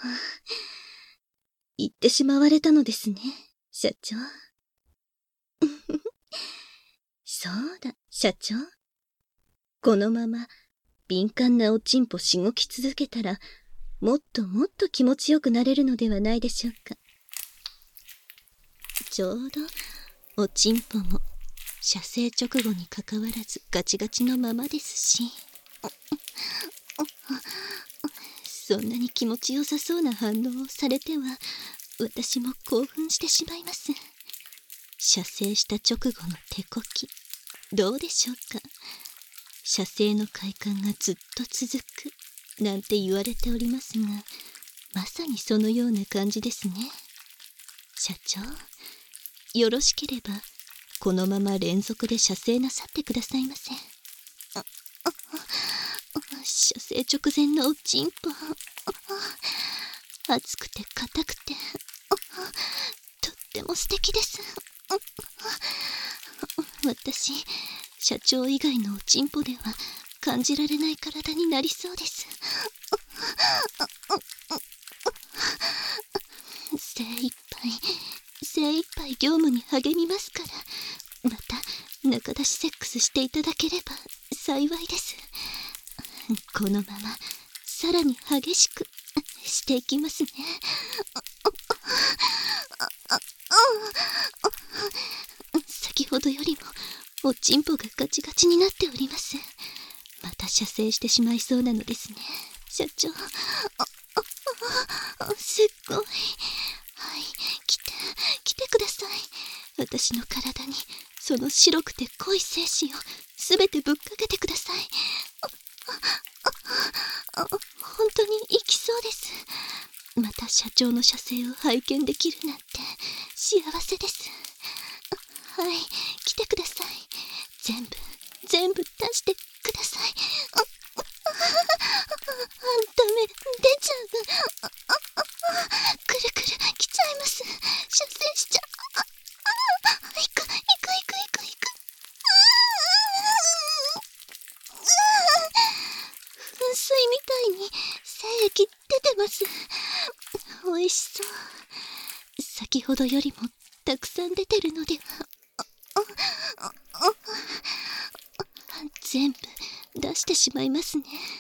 言ってしまわれたのですね、社長。そうだ、社長。このまま敏感なおちんぽしごき続けたら、もっともっと気持ちよくなれるのではないでしょうか。ちょうどおちんぽも射精直後にかかわらずガチガチのままですし、そんなに気持ちよさそうな反応をされては私も興奮してしまいます。射精した直後の手こき、どうでしょうか。射精の快感がずっと続くなんて言われておりますが、まさにそのような感じですね。社長、よろしければこのまま連続で射精なさってくださいませ。射精直前のおちんぽ、熱くて硬くてとっても素敵です。私、社長以外のおちんぽでは感じられない体になりそうです。精一杯業務に励みますから、また中出しセックスしていただければ幸いです。このままさらに激しくしていきますね。先ほどよりもおちんぽがガチガチになっております。また射精してしまいそうなのですね、社長。すっごい。はい、来てください。私の体にその白くて濃い精子をすべてぶっかけてください。本当に生きそうです。また社長の射精を拝見できるなんて幸せです。はい、来てください。全部出してください。ダメ、出ちゃう。くるくる来ちゃいます。射精しちゃう。行く。噴水みたいに精液出てます。美味しそう。先ほどよりもたくさん出てるのでは。全部出してしまいますね。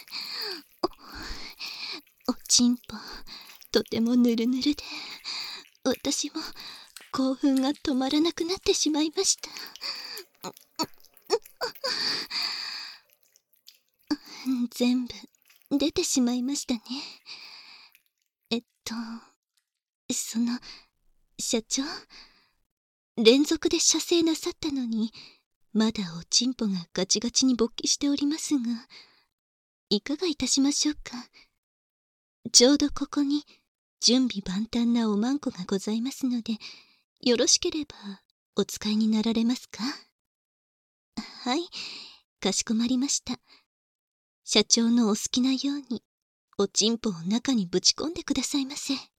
おちんぽとてもぬるぬるで、私も興奮が止まらなくなってしまいました。全部出てしまいましたね。その社長、連続で射精なさったのにまだおちんぽがガチガチに勃起しておりますが、いかがいたしましょうか。ちょうどここに準備万端なおまんこがございますので、よろしければお使いになられますか。はい、かしこまりました。社長のお好きなようにおちんぽを中にぶち込んでくださいませ。